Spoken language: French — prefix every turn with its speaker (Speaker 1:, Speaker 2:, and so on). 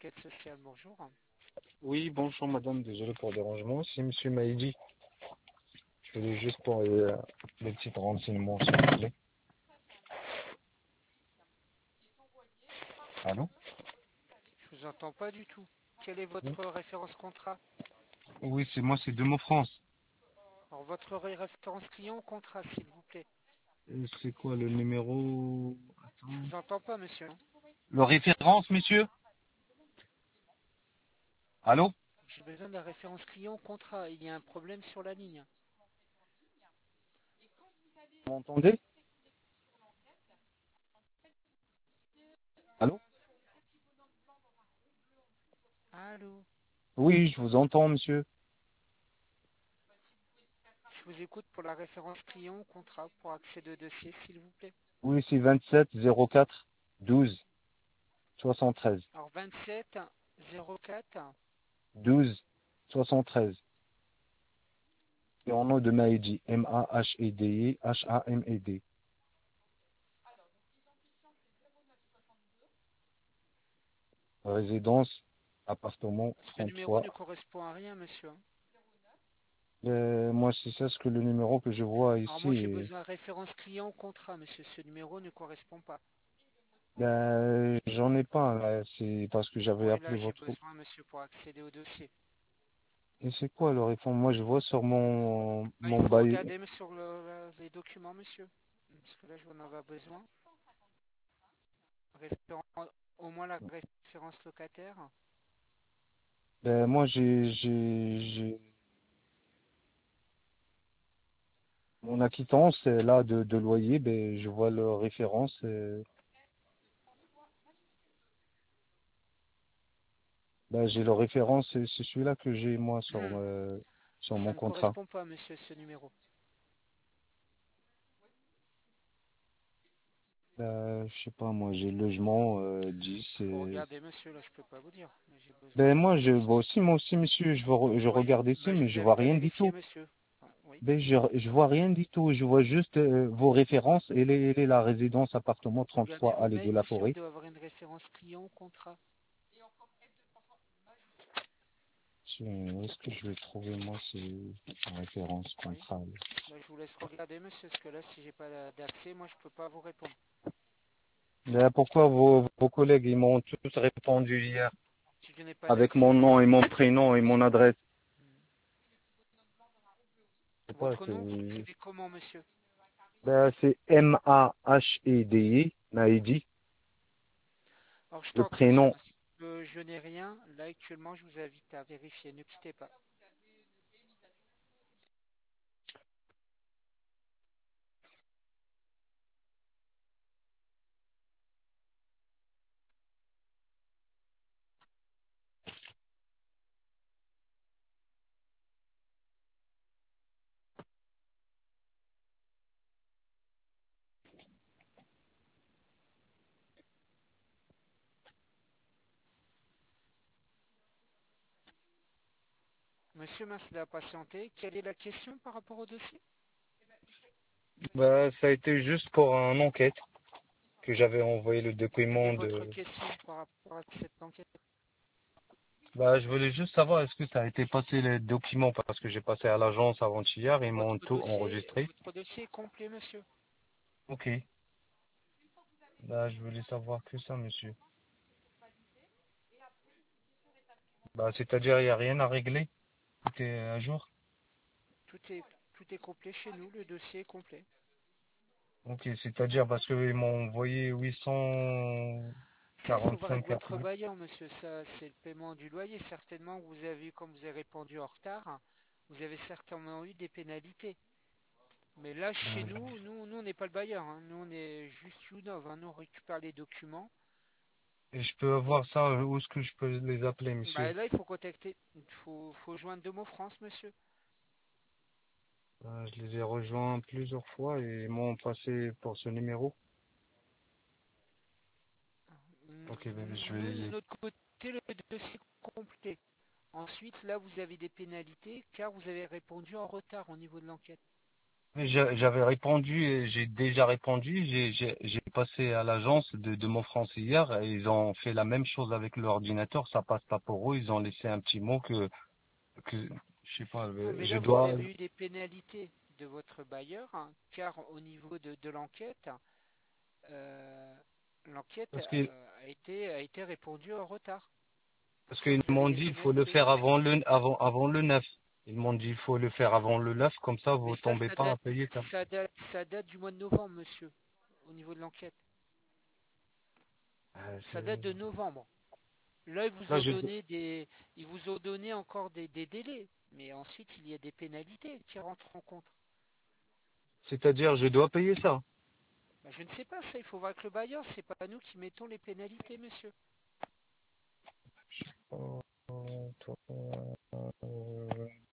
Speaker 1: l'enquête sociale, bonjour.
Speaker 2: Oui, bonjour madame, désolé pour le dérangement. C'est monsieur Maïdi. Je voulais juste pour les petits renseignements, s'il vous plaît. Allô?
Speaker 1: Je vous entends pas du tout. Quelle est
Speaker 2: Oui,
Speaker 1: votre référence contrat?
Speaker 2: oui, c'est moi, c'est Demo France.
Speaker 1: Alors, votre référence client ou contrat, s'il vous plaît.
Speaker 2: C'est quoi le numéro?
Speaker 1: Je
Speaker 2: Attends.
Speaker 1: vous entends pas, monsieur.
Speaker 2: Le référence, monsieur? Allô?
Speaker 1: J'ai besoin de la référence client ou contrat. Il y a un problème sur la ligne.
Speaker 2: Vous m'entendez? Allô?
Speaker 1: Allô?
Speaker 2: Oui, je vous entends, monsieur.
Speaker 1: Je vous écoute pour la référence client ou contrat pour accéder au dossier, s'il vous plaît.
Speaker 2: Oui, c'est 27 04 12 73.
Speaker 1: Alors, 27 04.
Speaker 2: 12 73. Et en nom de Maïdi. M-A-H-E-D-I H-A-M-E-D. Résidence, appartement
Speaker 1: Ce numéro
Speaker 2: 33.
Speaker 1: ne correspond à rien, monsieur.
Speaker 2: Moi, c'est ça ce que le numéro que je vois
Speaker 1: Alors,
Speaker 2: ici.
Speaker 1: moi, j'ai besoin de référence client ou contrat, monsieur. Ce numéro ne correspond pas.
Speaker 2: J'en ai pas, là. C'est parce que j'avais
Speaker 1: Oui, là,
Speaker 2: appelé
Speaker 1: j'ai
Speaker 2: votre.
Speaker 1: besoin, monsieur, pour accéder au dossier.
Speaker 2: Et c'est quoi le réforme? Moi, je vois sur
Speaker 1: Ah, il
Speaker 2: mon
Speaker 1: faut
Speaker 2: bail.
Speaker 1: regarder sur les documents, monsieur. Parce que là, je vais en avoir besoin. Au moins la référence locataire.
Speaker 2: Moi, j'ai mon acquittance là de loyer. Je vois le référence. J'ai le référence, c'est celui-là que j'ai moi sur
Speaker 1: Ça
Speaker 2: mon
Speaker 1: ne
Speaker 2: contrat.
Speaker 1: correspond pas, monsieur, ce numéro.
Speaker 2: Je sais pas, moi, j'ai logement 10.
Speaker 1: Il faut regarder, monsieur. Là, je peux pas vous dire. Mais j'ai besoin
Speaker 2: Moi aussi, monsieur, je
Speaker 1: Oui,
Speaker 2: regarde ici,
Speaker 1: bah, je
Speaker 2: mais
Speaker 1: vous
Speaker 2: je
Speaker 1: invite
Speaker 2: vois
Speaker 1: à
Speaker 2: rien du
Speaker 1: vérifier,
Speaker 2: tout.
Speaker 1: monsieur. Oui.
Speaker 2: Je vois rien du tout. Je vois juste vos références. Elle est la résidence appartement
Speaker 1: Regardez
Speaker 2: 33
Speaker 1: vos
Speaker 2: allée de
Speaker 1: mails,
Speaker 2: la
Speaker 1: monsieur. Vous
Speaker 2: Forêt.
Speaker 1: devez avoir une référence client ou contrat.
Speaker 2: Où est-ce que je vais trouver moi ces références
Speaker 1: Oui.
Speaker 2: contrat?
Speaker 1: Bah, je vous laisse regarder, monsieur, parce que là, si j'ai pas d'accès, moi, je peux pas vous répondre.
Speaker 2: Pourquoi vos collègues ils m'ont tous répondu hier
Speaker 1: Si je n'ai pas
Speaker 2: avec mon
Speaker 1: d'accès,
Speaker 2: nom et mon prénom et mon adresse? Je sais pas,
Speaker 1: votre nom, vous l'écrivez comment, monsieur?
Speaker 2: c'est M-A-H-E-D-I, Naïdi.
Speaker 1: Alors, je
Speaker 2: Le
Speaker 1: tente, monsieur.
Speaker 2: prénom.
Speaker 1: Hein. Si je n'ai rien, là, actuellement, je vous invite à vérifier. Ne quittez pas. Monsieur, merci d'avoir patienté. Quelle est la question par rapport au dossier?
Speaker 2: Ça a été juste pour une enquête que j'avais envoyé le
Speaker 1: Quelle est
Speaker 2: document
Speaker 1: votre
Speaker 2: de.
Speaker 1: question par rapport à cette enquête?
Speaker 2: Je voulais juste savoir est-ce que ça a été passé les documents parce que j'ai passé à l'agence avant-hier, ils m'ont tout enregistré.
Speaker 1: Votre dossier est complet, monsieur.
Speaker 2: Ok. Je voulais savoir que ça, monsieur. C'est-à-dire il n'y a rien à régler, tout est à jour.
Speaker 1: Tout est, tout est complet chez nous. Le dossier est complet.
Speaker 2: Ok, c'est-à-dire parce qu'ils m'ont envoyé
Speaker 1: Ça, il faut voir avec
Speaker 2: 845
Speaker 1: votre
Speaker 2: appels.
Speaker 1: bailleur, monsieur. Ça, c'est le paiement du loyer. Certainement, vous avez, comme vous avez répondu en retard, vous avez certainement eu des pénalités. Mais là, chez nous, nous, on n'est pas le bailleur. Hein. Nous, on est juste Younov. Hein. Nous, on récupère les documents.
Speaker 2: Et je peux avoir ça, où est-ce que je peux les appeler,
Speaker 1: Bah,
Speaker 2: monsieur?
Speaker 1: là, il faut contacter. Il faut joindre Domo France, monsieur.
Speaker 2: Je les ai rejoints plusieurs fois et ils m'ont passé pour ce numéro. Ok, je
Speaker 1: Nous, de
Speaker 2: vais.
Speaker 1: notre côté, le dossier est complet. Ensuite, là, vous avez des pénalités car vous avez répondu en retard au niveau de l'enquête.
Speaker 2: Mais j'avais répondu, j'ai déjà répondu, j'ai passé à l'agence de mon français hier et ils ont fait la même chose avec l'ordinateur, ça passe pas pour eux, ils ont laissé un petit mot que je sais pas,
Speaker 1: Non, mais
Speaker 2: je
Speaker 1: là, vous
Speaker 2: dois,
Speaker 1: avez eu des pénalités de votre bailleur, hein, car au niveau de l'enquête, euh, l'enquête
Speaker 2: parce que
Speaker 1: a été répondue en retard.
Speaker 2: parce
Speaker 1: Donc
Speaker 2: qu'ils
Speaker 1: vous avez
Speaker 2: m'ont
Speaker 1: des
Speaker 2: dit il faut le
Speaker 1: pénalités.
Speaker 2: faire avant le 9. Ils m'ont dit il faut le faire avant le 9, comme ça
Speaker 1: Mais
Speaker 2: vous
Speaker 1: ça,
Speaker 2: tombez pas à payer ça.
Speaker 1: ça date du mois de novembre, monsieur, au niveau de l'enquête. Ça date de novembre. Là,
Speaker 2: Là, je,
Speaker 1: ils vous ont donné encore des délais, mais ensuite il y a des pénalités qui rentrent en compte.
Speaker 2: c'est-à-dire je dois payer ça.
Speaker 1: Bah, je ne sais pas ça, il faut voir avec le bailleur, c'est pas nous qui mettons les pénalités, monsieur.